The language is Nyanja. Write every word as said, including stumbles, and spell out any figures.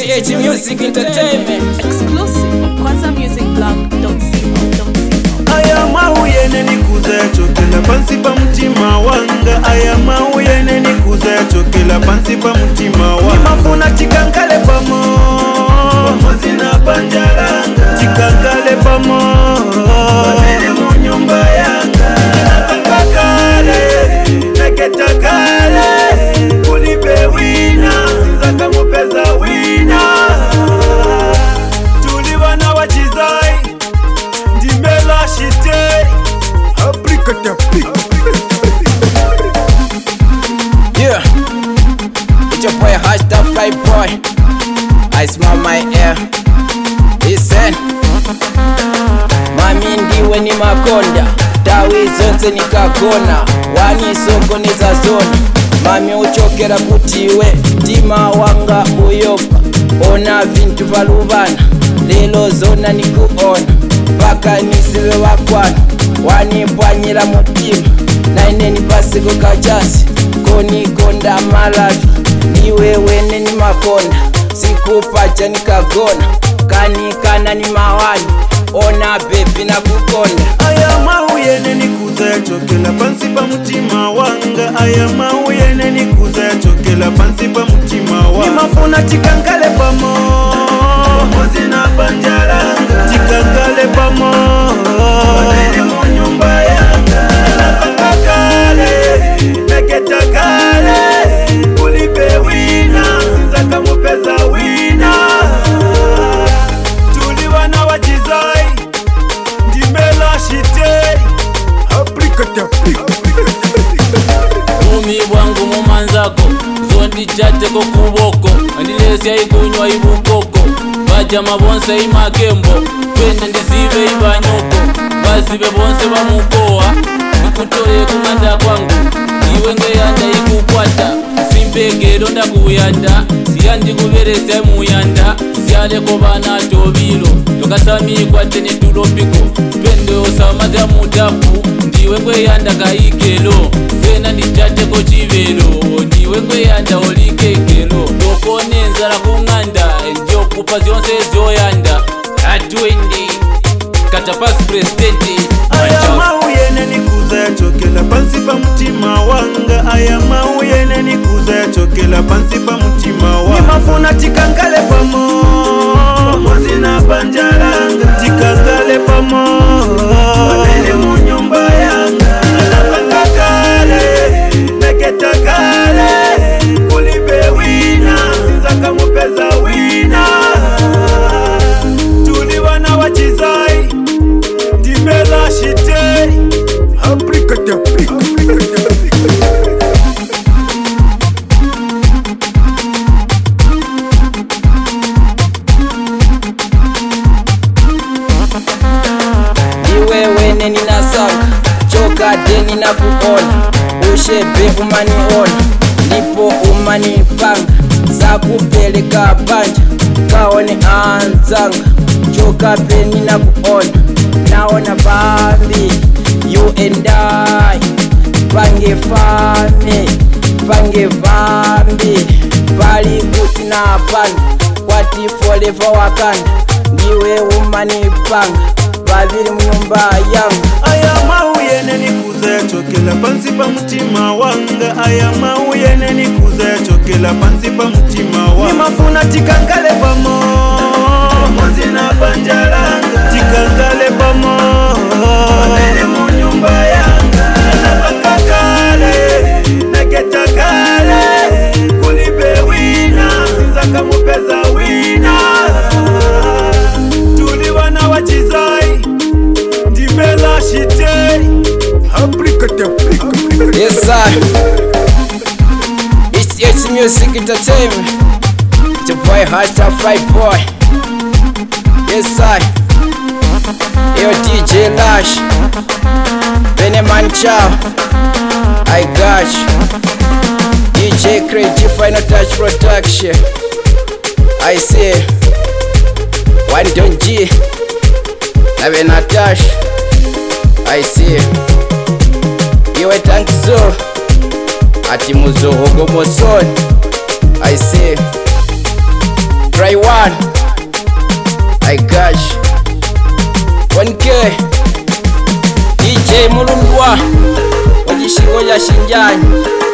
H Music Entertainment. Exclusive Kwanza Music Blog dot co dot co. Aya mawuyene nikuza chokela pansi pa mtima wanga. Aya mawuyene nikuza chokela pansi pa mtima wanga. Nimafuna chikankale pamo Pamozi na panjaranga. Chikankale pamo Wabili mu nyumba yanga. Nakakakale Neketa kale Kulipe wina Sinzaka mupeza wina Tuliwana wachizai Ndimela shite Aprikata pik. Yeah, it's your boy Hashtag Fly Boy. I smell my air. Listen, mami ndiwe ni makonda, tawi zonse nikakona, wani soko niza zona. Mami uchokera kutiwe, tima wanga uyopa, ona vintu valubana, lelo zona nikuona, paka nisiwe wakwana, wani pwanyira mutima, naine nipasiko kachasi, koni konda malavi, niwe wene ni makonda, sikupacha nikagona, kani kana ni mawani, ona bebi na kukonda. Aya mawuyene nikuza chokela pansi pa mtima wanga. Aya mawuyene nikuza chokela pansi pa mtima wanga. Nimafuna chikankale pamo Pamozi na panjaranga. Chikankale pamo Wabili mu nyumba yanga. Nakakakale Neketa kale Kulipe wina Sinzaka mupeza wina Tuliwana wachizai Ndimela shite Aprikata pik. Mumi bwangu mumanzako zondi chateko kuboko andilesya ikunywa ibukoko bajama bonse imakembo twende ndisibe ibanyoko basibe bonse bamukoa nikutole kumanda kwangu iwe ngeyanda ikukwata simpegero ndakuyanda siyandi kuberesya muyanda syaleko bana tobilo tokasamikwatte netulopiko twende osamaza mutapu ndiwe ngweyanda kayikelo fena ndichateko chivelo ndiwe ngweyanda olikekelo tokone enzala kung'anda njokupa zyonse zoyanda atwendi katapasi presidenti. Aya mawuyene nikuza chokela pansi pa mtima wanga. Aya mawuyene nikuza chokela pansi pa mtima wanga. Nimafuna chikankale pamo Pamozi na panjaranga. Chikankale pamo Wabili mu nyumba yanga. Nakakakale Neketa kale Kulipe wina Sinzaka mupeza wina Tuliwana wachizai Ndimela shite Aprikata pik. Iwe wene ninasaka, choka deni na kuona, ushebe umaniona, ndipo umanipanga, sakupeleka banja, kaone anzanga, choka peni na kuona, naona bambi, you and I, pange fame, pange vambi, bali kuti na panda, wati forever wakanda, ndiwe umanipanga, babiri mnyumba yangu. Aya mawuyene nikuza chokela pansi pa mtima wanga. Aya mawuyene nikuza chokela pansi pa mtima wanga. Nimafuna chikankale pamo Pamozi na panjaranga. Chikankale pamo Wabili mu nyumba yanga. Nakakakale Neketa kale Kulipe wina Sinzaka mupeza wina Tuliwana wachizai Ndimela shite Aprikata pik. Yes sir, it's H Music Entertainment. It's your boy Hashtag Fly Boy. Yes sir, yo D J Lash, Beneman Chow, I got you. D J Crazy Final Touch Production. I say one don't G Nave Natash. I say iwe tankizo ati muzohogo mosoni. I say try I gosh one K D J Mulundwa wajishingo ya Shinjani